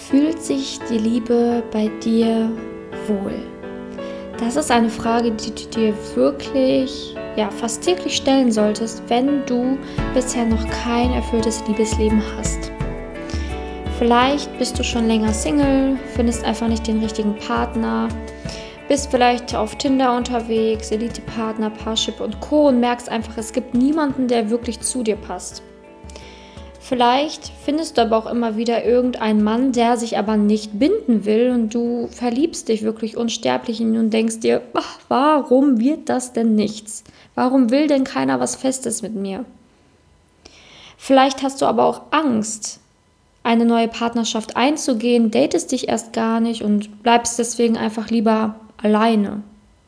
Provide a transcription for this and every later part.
Fühlt sich die Liebe bei dir wohl? Das ist eine Frage, die du dir wirklich fast täglich stellen solltest, wenn du bisher noch kein erfülltes Liebesleben hast. Vielleicht bist du schon länger Single, findest einfach nicht den richtigen Partner, bist vielleicht auf Tinder unterwegs, Elite-Partner, Parship und Co. und merkst einfach, es gibt niemanden, der wirklich zu dir passt. Vielleicht findest du aber auch immer wieder irgendeinen Mann, der sich aber nicht binden will und du verliebst dich wirklich unsterblich in ihn und denkst dir, warum wird das denn nichts? Warum will denn keiner was Festes mit mir? Vielleicht hast du aber auch Angst, eine neue Partnerschaft einzugehen, datest dich erst gar nicht und bleibst deswegen einfach lieber alleine.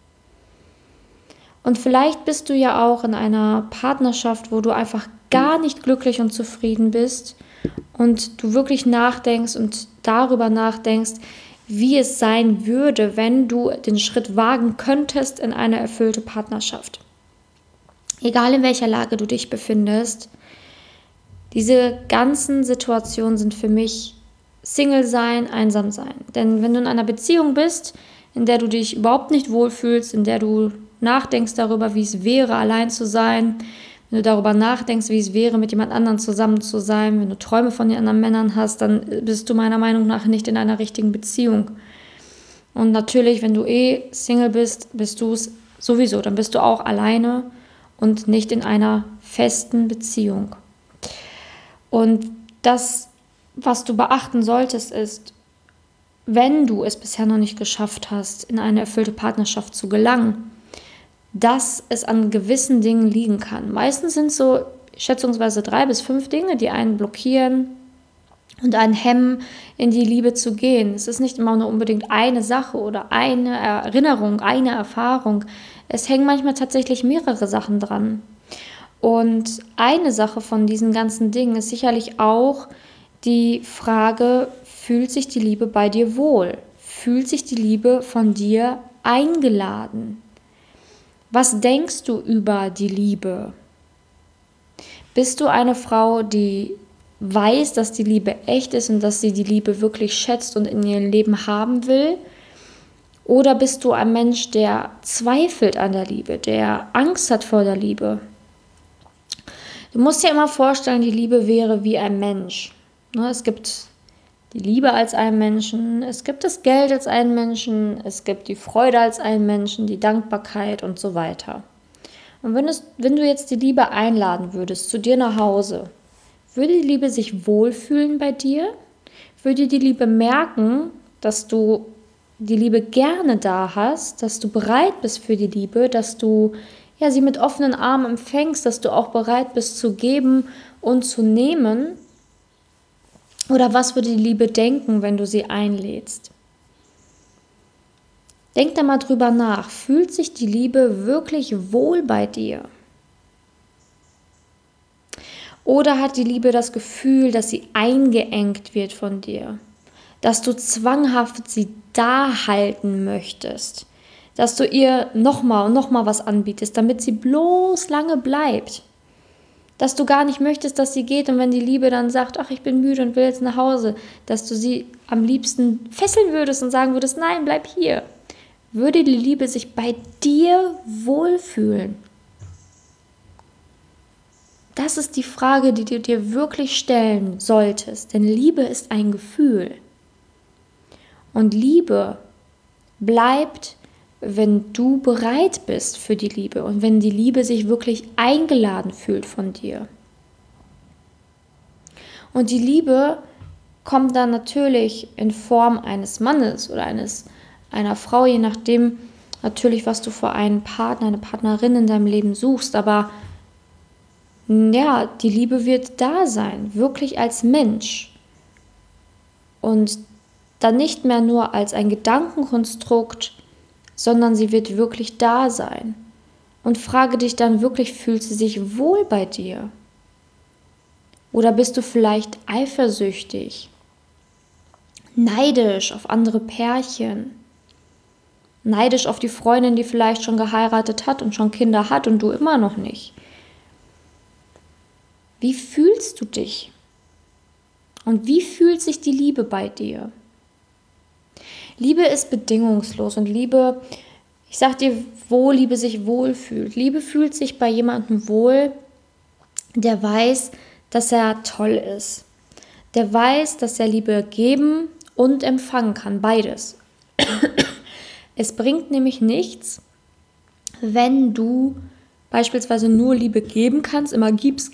Und vielleicht bist du ja auch in einer Partnerschaft, wo du einfach gar nicht glücklich und zufrieden bist und du wirklich nachdenkst und darüber nachdenkst, wie es sein würde, wenn du den Schritt wagen könntest in eine erfüllte Partnerschaft. Egal in welcher Lage du dich befindest, diese ganzen Situationen sind für mich Single sein, einsam sein. Denn wenn du in einer Beziehung bist, in der du dich überhaupt nicht wohlfühlst, in der du nachdenkst darüber, wie es wäre, allein zu sein, wenn du darüber nachdenkst, wie es wäre, mit jemand anderem zusammen zu sein, wenn du Träume von den anderen Männern hast, dann bist du meiner Meinung nach nicht in einer richtigen Beziehung. Und natürlich, wenn du Single bist, bist du es sowieso, dann bist du auch alleine und nicht in einer festen Beziehung. Und das, was du beachten solltest, ist, wenn du es bisher noch nicht geschafft hast, in eine erfüllte Partnerschaft zu gelangen, dass es an gewissen Dingen liegen kann. Meistens sind es so schätzungsweise 3 bis 5 Dinge, die einen blockieren und einen hemmen, in die Liebe zu gehen. Es ist nicht immer nur unbedingt eine Sache oder eine Erinnerung, eine Erfahrung. Es hängen manchmal tatsächlich mehrere Sachen dran. Und eine Sache von diesen ganzen Dingen ist sicherlich auch die Frage, fühlt sich die Liebe bei dir wohl? Fühlt sich die Liebe von dir eingeladen? Was denkst du über die Liebe? Bist du eine Frau, die weiß, dass die Liebe echt ist und dass sie die Liebe wirklich schätzt und in ihrem Leben haben will? Oder bist du ein Mensch, der zweifelt an der Liebe, der Angst hat vor der Liebe? Du musst dir immer vorstellen, die Liebe wäre wie ein Mensch. Es gibt die Liebe als einen Menschen, es gibt das Geld als einen Menschen, es gibt die Freude als einen Menschen, die Dankbarkeit und so weiter. Und wenn du jetzt die Liebe einladen würdest zu dir nach Hause, würde die Liebe sich wohlfühlen bei dir? Würde die Liebe merken, dass du die Liebe gerne da hast, dass du bereit bist für die Liebe, dass du sie mit offenen Armen empfängst, dass du auch bereit bist zu geben und zu nehmen? Oder was würde die Liebe denken, wenn du sie einlädst? Denk da mal drüber nach. Fühlt sich die Liebe wirklich wohl bei dir? Oder hat die Liebe das Gefühl, dass sie eingeengt wird von dir? Dass du zwanghaft sie da halten möchtest? Dass du ihr nochmal und nochmal was anbietest, damit sie bloß lange bleibt? Dass du gar nicht möchtest, dass sie geht und wenn die Liebe dann sagt, ich bin müde und will jetzt nach Hause, dass du sie am liebsten fesseln würdest und sagen würdest, nein, bleib hier. Würde die Liebe sich bei dir wohlfühlen? Das ist die Frage, die du dir wirklich stellen solltest, denn Liebe ist ein Gefühl. Und Liebe bleibt, wenn du bereit bist für die Liebe und wenn die Liebe sich wirklich eingeladen fühlt von dir. Und die Liebe kommt dann natürlich in Form eines Mannes oder einer Frau, je nachdem natürlich, was du für einen Partner, eine Partnerin in deinem Leben suchst. Aber die Liebe wird da sein, wirklich als Mensch. Und dann nicht mehr nur als ein Gedankenkonstrukt, sondern sie wird wirklich da sein. Und frage dich dann wirklich, fühlt sie sich wohl bei dir? Oder bist du vielleicht eifersüchtig, neidisch auf andere Pärchen, neidisch auf die Freundin, die vielleicht schon geheiratet hat und schon Kinder hat und du immer noch nicht? Wie fühlst du dich? Und wie fühlt sich die Liebe bei dir? Liebe ist bedingungslos und Liebe, ich sag dir, wo Liebe sich wohlfühlt. Liebe fühlt sich bei jemandem wohl, der weiß, dass er toll ist. Der weiß, dass er Liebe geben und empfangen kann, beides. Es bringt nämlich nichts, wenn du beispielsweise nur Liebe geben kannst, immer gibst,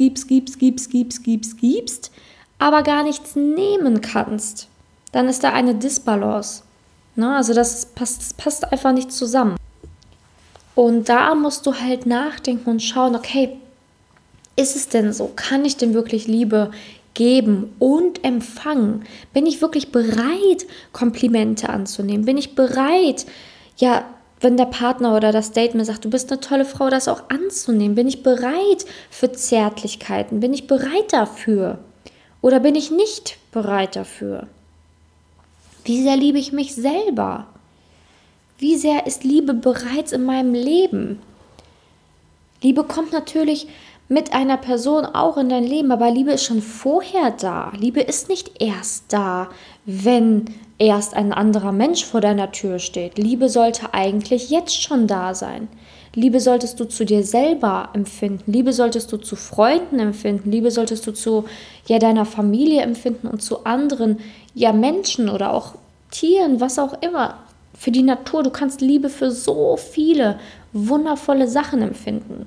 aber gar nichts nehmen kannst. Dann ist da eine Disbalance. Also das passt einfach nicht zusammen. Und da musst du halt nachdenken und schauen, okay, ist es denn so? Kann ich denn wirklich Liebe geben und empfangen? Bin ich wirklich bereit, Komplimente anzunehmen? Bin ich bereit, ja, wenn der Partner oder das Date mir sagt, du bist eine tolle Frau, das auch anzunehmen? Bin ich bereit für Zärtlichkeiten? Bin ich bereit dafür? Oder bin ich nicht bereit dafür? Wie sehr liebe ich mich selber? Wie sehr ist Liebe bereits in meinem Leben? Liebe kommt natürlich mit einer Person auch in dein Leben, aber Liebe ist schon vorher da. Liebe ist nicht erst da, wenn erst ein anderer Mensch vor deiner Tür steht. Liebe sollte eigentlich jetzt schon da sein. Liebe solltest du zu dir selber empfinden. Liebe solltest du zu Freunden empfinden. Liebe solltest du zu deiner Familie empfinden und zu anderen Menschen oder auch Tieren, was auch immer. Für die Natur. Du kannst Liebe für so viele wundervolle Sachen empfinden.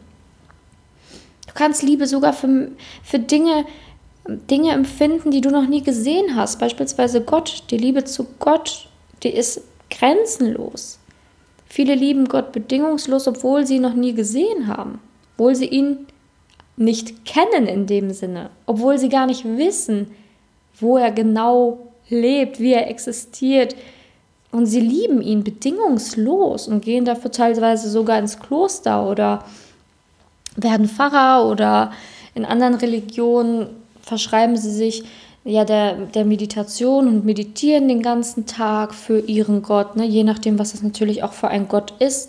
Du kannst Liebe sogar für Dinge empfinden, die du noch nie gesehen hast. Beispielsweise Gott. Die Liebe zu Gott, die ist grenzenlos. Viele lieben Gott bedingungslos, obwohl sie ihn noch nie gesehen haben. Obwohl sie ihn nicht kennen in dem Sinne. Obwohl sie gar nicht wissen, wo er genau lebt, wie er existiert. Und sie lieben ihn bedingungslos und gehen dafür teilweise sogar ins Kloster oder werden Pfarrer oder in anderen Religionen verschreiben sie sich der Meditation und meditieren den ganzen Tag für ihren Gott, je nachdem, was es natürlich auch für ein Gott ist.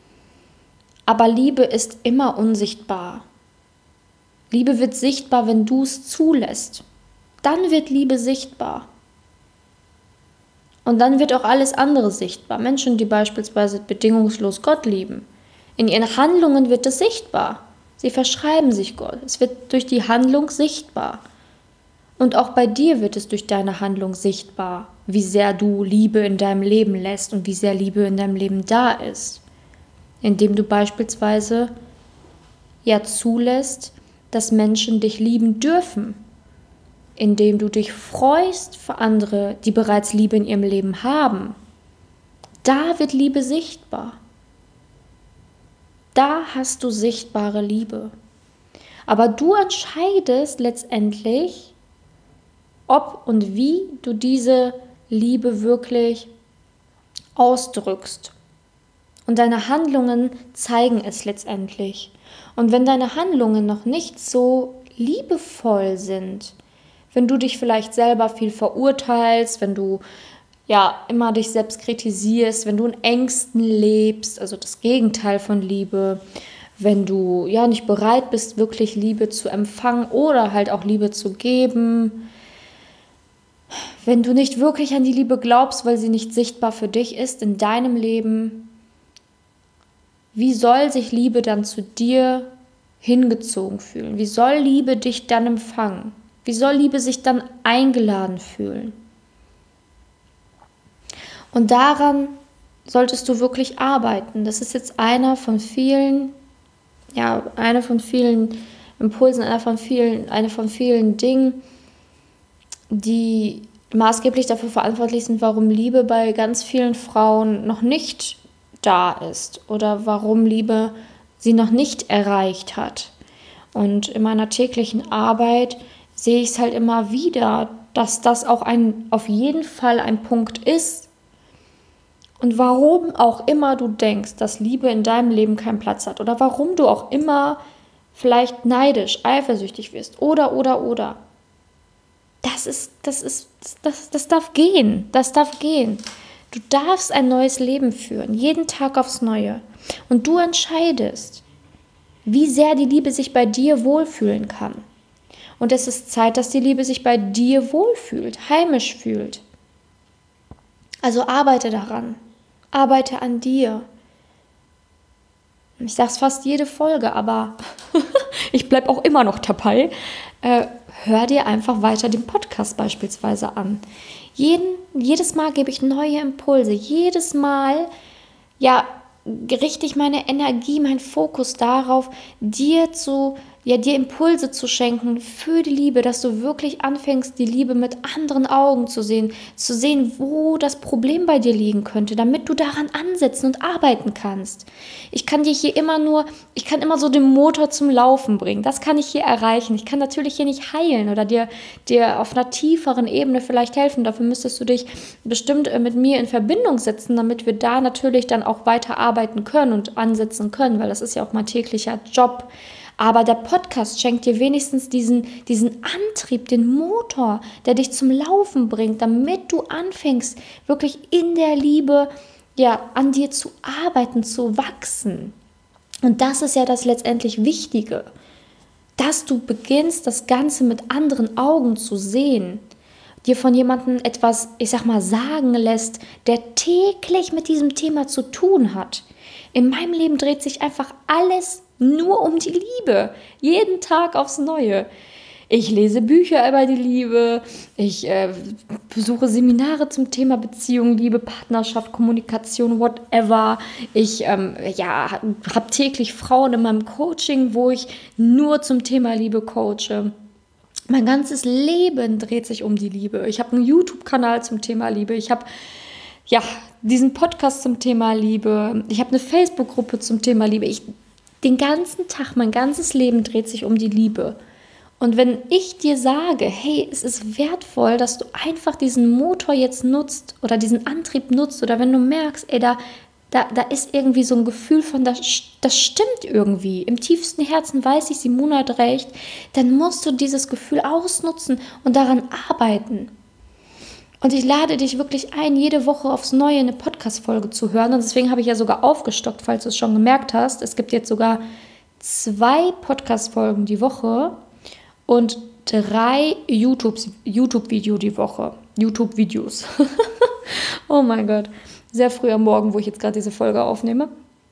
Aber Liebe ist immer unsichtbar. Liebe wird sichtbar, wenn du es zulässt. Dann wird Liebe sichtbar. Und dann wird auch alles andere sichtbar. Menschen, die beispielsweise bedingungslos Gott lieben. In ihren Handlungen wird es sichtbar. Sie verschreiben sich Gott. Es wird durch die Handlung sichtbar. Und auch bei dir wird es durch deine Handlung sichtbar, wie sehr du Liebe in deinem Leben lässt und wie sehr Liebe in deinem Leben da ist. Indem du beispielsweise zulässt, dass Menschen dich lieben dürfen. Indem du dich freust für andere, die bereits Liebe in ihrem Leben haben. Da wird Liebe sichtbar. Da hast du sichtbare Liebe. Aber du entscheidest letztendlich, ob und wie du diese Liebe wirklich ausdrückst. Und deine Handlungen zeigen es letztendlich. Und wenn deine Handlungen noch nicht so liebevoll sind, wenn du dich vielleicht selber viel verurteilst, wenn du immer dich selbst kritisierst, wenn du in Ängsten lebst, also das Gegenteil von Liebe, wenn du nicht bereit bist, wirklich Liebe zu empfangen oder halt auch Liebe zu geben, wenn du nicht wirklich an die Liebe glaubst, weil sie nicht sichtbar für dich ist in deinem Leben, wie soll sich Liebe dann zu dir hingezogen fühlen? Wie soll Liebe dich dann empfangen? Wie soll Liebe sich dann eingeladen fühlen? Und daran solltest du wirklich arbeiten. Das ist jetzt einer von vielen Impulsen, eine von vielen Dingen, die maßgeblich dafür verantwortlich sind, warum Liebe bei ganz vielen Frauen noch nicht da ist oder warum Liebe sie noch nicht erreicht hat. Und in meiner täglichen Arbeit sehe ich es halt immer wieder, dass das auch auf jeden Fall ein Punkt ist. Und warum auch immer du denkst, dass Liebe in deinem Leben keinen Platz hat oder warum du auch immer vielleicht neidisch, eifersüchtig wirst oder. Das darf gehen. Das darf gehen. Du darfst ein neues Leben führen, jeden Tag aufs Neue. Und du entscheidest, wie sehr die Liebe sich bei dir wohlfühlen kann. Und es ist Zeit, dass die Liebe sich bei dir wohlfühlt, heimisch fühlt. Also arbeite daran. Arbeite an dir. Ich sage es fast jede Folge, aber ich bleibe auch immer noch dabei. Hör dir einfach weiter den Podcast beispielsweise an. Jedes Mal gebe ich neue Impulse. Jedes Mal, richte ich meine Energie, meinen Fokus darauf, dir Impulse zu schenken für die Liebe, dass du wirklich anfängst, die Liebe mit anderen Augen zu sehen, wo das Problem bei dir liegen könnte, damit du daran ansetzen und arbeiten kannst. Ich kann immer so den Motor zum Laufen bringen. Das kann ich hier erreichen. Ich kann natürlich hier nicht heilen oder dir auf einer tieferen Ebene vielleicht helfen. Dafür müsstest du dich bestimmt mit mir in Verbindung setzen, damit wir da natürlich dann auch weiter arbeiten können und ansetzen können, weil das ist ja auch mein täglicher Job. Aber der Podcast schenkt dir wenigstens diesen Antrieb, den Motor, der dich zum Laufen bringt, damit du anfängst, wirklich in der Liebe an dir zu arbeiten, zu wachsen. Und das ist ja das letztendlich Wichtige, dass du beginnst, das Ganze mit anderen Augen zu sehen, dir von jemandem etwas, sagen lässt, der täglich mit diesem Thema zu tun hat. In meinem Leben dreht sich einfach alles nur um die Liebe. Jeden Tag aufs Neue. Ich lese Bücher über die Liebe. Ich besuche Seminare zum Thema Beziehung, Liebe, Partnerschaft, Kommunikation, whatever. Ich habe täglich Frauen in meinem Coaching, wo ich nur zum Thema Liebe coache. Mein ganzes Leben dreht sich um die Liebe. Ich habe einen YouTube-Kanal zum Thema Liebe. Ich habe diesen Podcast zum Thema Liebe. Ich habe eine Facebook-Gruppe zum Thema Liebe. Den ganzen Tag, mein ganzes Leben dreht sich um die Liebe. Und wenn ich dir sage, hey, es ist wertvoll, dass du einfach diesen Motor jetzt nutzt oder diesen Antrieb nutzt, oder wenn du merkst, ey, da ist irgendwie so ein Gefühl von, das stimmt irgendwie. Im tiefsten Herzen weiß ich, Simone hat recht, dann musst du dieses Gefühl ausnutzen und daran arbeiten. Und ich lade dich wirklich ein, jede Woche aufs Neue eine Podcast-Folge zu hören. Und deswegen habe ich ja sogar aufgestockt, falls du es schon gemerkt hast. Es gibt jetzt sogar 2 Podcast-Folgen die Woche und 3 YouTube-Videos die Woche. YouTube-Videos. Oh mein Gott. Sehr früh am Morgen, wo ich jetzt gerade diese Folge aufnehme.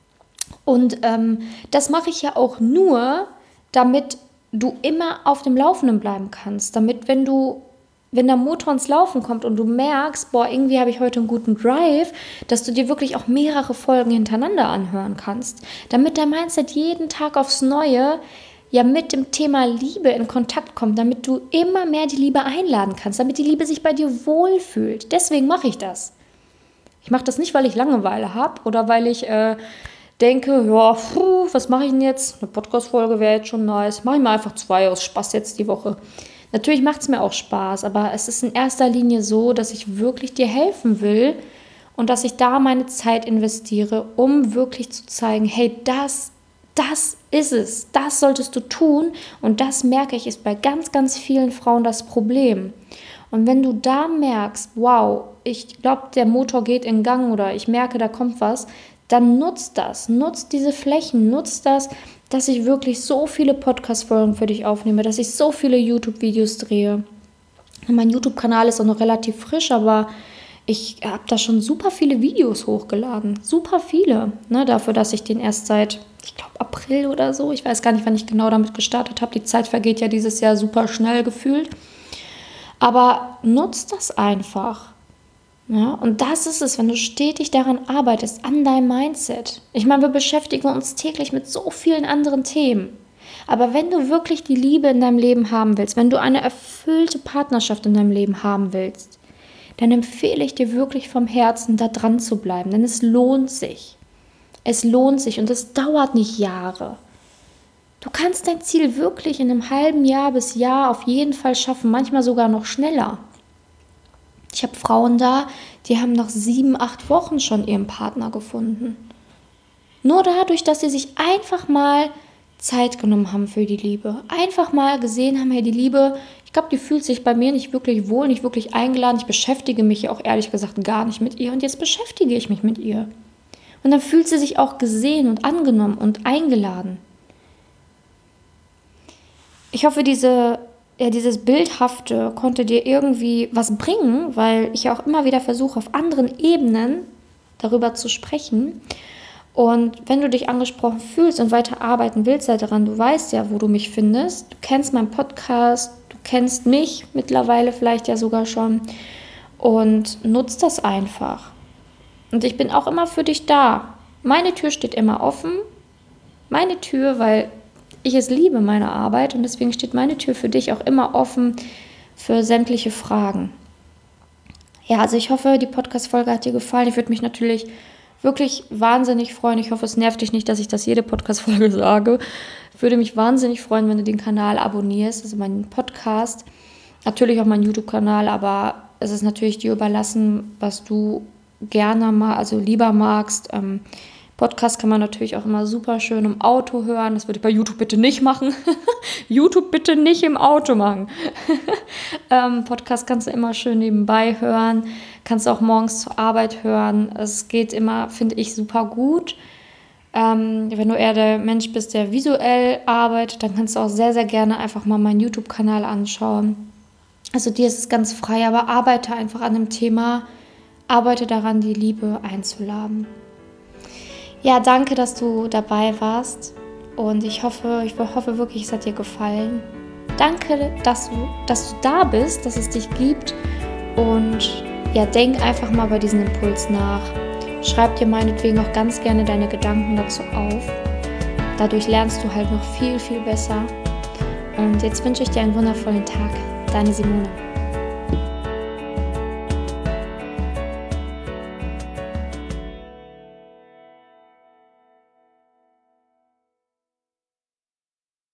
Und das mache ich ja auch nur, damit du immer auf dem Laufenden bleiben kannst. Damit, wenn der Motor ins Laufen kommt und du merkst, irgendwie habe ich heute einen guten Drive, dass du dir wirklich auch mehrere Folgen hintereinander anhören kannst. Damit dein Mindset jeden Tag aufs Neue mit dem Thema Liebe in Kontakt kommt, damit du immer mehr die Liebe einladen kannst, damit die Liebe sich bei dir wohlfühlt. Deswegen mache ich das. Ich mache das nicht, weil ich Langeweile habe oder weil ich denke, was mache ich denn jetzt? Eine Podcast-Folge wäre jetzt schon nice. Mache ich mal einfach 2 aus Spaß jetzt die Woche. Natürlich macht es mir auch Spaß, aber es ist in erster Linie so, dass ich wirklich dir helfen will und dass ich da meine Zeit investiere, um wirklich zu zeigen, hey, das ist es, das solltest du tun, und das merke ich, ist bei ganz, ganz vielen Frauen das Problem. Und wenn du da merkst, wow, ich glaube, der Motor geht in Gang oder ich merke, da kommt was, dann nutzt diese Flächen, nutzt das, dass ich wirklich so viele Podcast-Folgen für dich aufnehme, dass ich so viele YouTube-Videos drehe. Mein YouTube-Kanal ist auch noch relativ frisch, aber ich habe da schon super viele Videos hochgeladen. Super viele. Dafür, dass ich den erst seit, ich glaube, April oder so, ich weiß gar nicht, wann ich genau damit gestartet habe. Die Zeit vergeht ja dieses Jahr super schnell gefühlt. Aber nutzt das einfach. Ja, und das ist es, wenn du stetig daran arbeitest, an deinem Mindset. Ich meine, wir beschäftigen uns täglich mit so vielen anderen Themen. Aber wenn du wirklich die Liebe in deinem Leben haben willst, wenn du eine erfüllte Partnerschaft in deinem Leben haben willst, dann empfehle ich dir wirklich vom Herzen, da dran zu bleiben. Denn es lohnt sich. Es lohnt sich und es dauert nicht Jahre. Du kannst dein Ziel wirklich in einem halben Jahr bis Jahr auf jeden Fall schaffen, manchmal sogar noch schneller. Ich habe Frauen da, die haben nach 7, 8 Wochen schon ihren Partner gefunden. Nur dadurch, dass sie sich einfach mal Zeit genommen haben für die Liebe. Einfach mal gesehen haben, hey, die Liebe, ich glaube, die fühlt sich bei mir nicht wirklich wohl, nicht wirklich eingeladen. Ich beschäftige mich ja auch ehrlich gesagt gar nicht mit ihr und jetzt beschäftige ich mich mit ihr. Und dann fühlt sie sich auch gesehen und angenommen und eingeladen. Ich hoffe, diese ja, dieses Bildhafte konnte dir irgendwie was bringen, weil ich ja auch immer wieder versuche, auf anderen Ebenen darüber zu sprechen. Und wenn du dich angesprochen fühlst und weiter arbeiten willst daran, du weißt ja, wo du mich findest. Du kennst meinen Podcast, du kennst mich mittlerweile vielleicht ja sogar schon und nutzt das einfach. Und ich bin auch immer für dich da. Meine Tür steht immer offen. Meine Tür, weil ich es liebe, meine Arbeit, und deswegen steht meine Tür für dich auch immer offen für sämtliche Fragen. Ja, also ich hoffe, die Podcast-Folge hat dir gefallen. Ich würde mich natürlich wirklich wahnsinnig freuen. Ich hoffe, es nervt dich nicht, dass ich das jede Podcast-Folge sage. Ich würde mich wahnsinnig freuen, wenn du den Kanal abonnierst, also meinen Podcast. Natürlich auch meinen YouTube-Kanal, aber es ist natürlich dir überlassen, was du gerne mal, also lieber magst. Podcast kann man natürlich auch immer super schön im Auto hören. Das würde ich bei YouTube bitte nicht machen. YouTube bitte nicht im Auto machen. Podcast kannst du immer schön nebenbei hören. Kannst du auch morgens zur Arbeit hören. Es geht immer, finde ich, super gut. Wenn du eher der Mensch bist, der visuell arbeitet, dann kannst du auch sehr, sehr gerne einfach mal meinen YouTube-Kanal anschauen. Also dir ist es ganz frei, aber arbeite einfach an dem Thema. Arbeite daran, die Liebe einzuladen. Ja, danke, dass du dabei warst und ich hoffe wirklich, es hat dir gefallen. Danke, dass du da bist, dass es dich gibt und ja, denk einfach mal bei diesem Impuls nach. Schreib dir meinetwegen auch ganz gerne deine Gedanken dazu auf. Dadurch lernst du halt noch viel, viel besser. Und jetzt wünsche ich dir einen wundervollen Tag. Deine Simone.